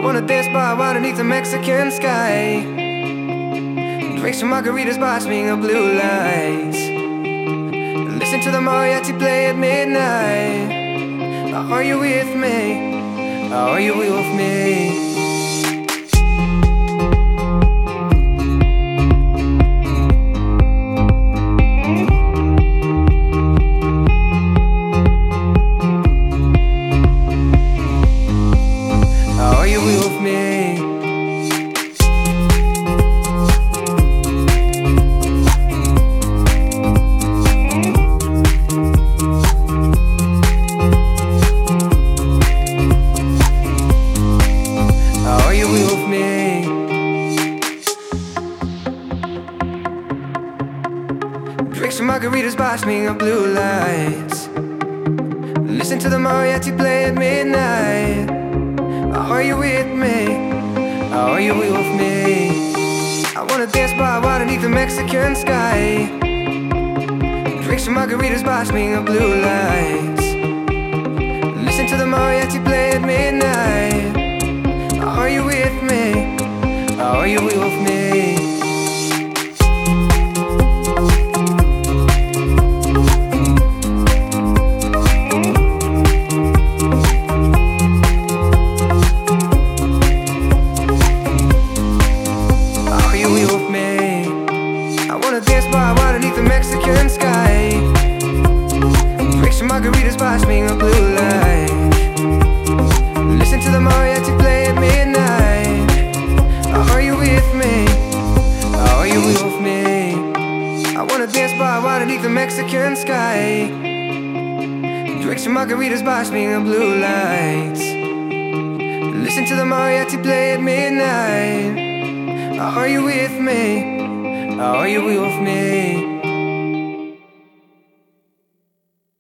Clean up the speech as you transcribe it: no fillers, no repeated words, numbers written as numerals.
wanna dance by water beneath the Mexican sky. Drink some margaritas basking of blue lights. Listen to the mariachi play at midnight. Are you with me? Are you with me? Are you with me? Are you with me? Drink some margaritas basking of blue lights. Listen to the mariachi play at midnight. Are you with me? Are you with me? I wanna dance by water beneath the Mexican sky. Drink some margaritas basking of blue lights. Listen to the mariachi play at midnight. Are you with me? Are you with me? Dance by water beneath the Mexican sky. Drink some margaritas basking of blue light. Listen to the mariachi play at midnight. Are you with me? Are you with me? I wanna dance by water beneath the Mexican sky. Drink some margaritas basking of blue lights. Listen to the mariachi play at midnight. Are you with me? Are you with me?